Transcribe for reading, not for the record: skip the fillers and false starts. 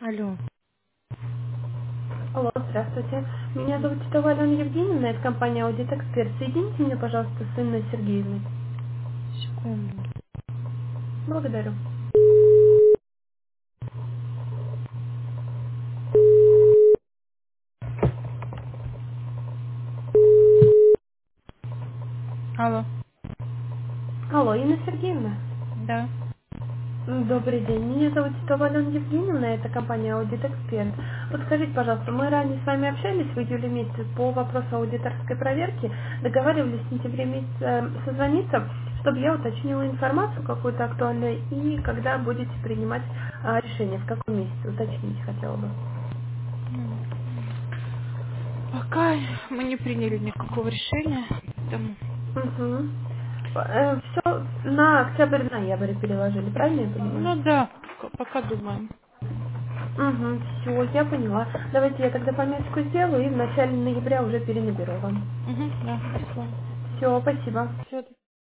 Алло, Алло, здравствуйте. Меня зовут Титова Алена Евгеньевна, это компания Audit Expert. Соедините меня, пожалуйста, с Инной Сергеевной. секунду. Благодарю. Алло, Алло, Инна Сергеевна. да. Добрый день. Меня зовут Титова Алена Евгеньевна, это компания Audit Expert. Вот скажите, пожалуйста, мы ранее с вами общались в июле месяце по вопросу аудиторской проверки, договаривались в сентябре месяце созвониться, чтобы я уточнила информацию какую-то актуальную и когда будете принимать решение, в каком месяце, уточнить хотела бы. Ну, пока мы не приняли никакого решения, поэтому... Угу. Все на октябрь-ноябрь переложили, правильно я понимаю? Ну да, пока думаем. Угу, все, я поняла. Давайте я тогда пометку сделаю и в начале ноября уже перенаберу вам. Угу, да, хорошо. Все, спасибо. Всё,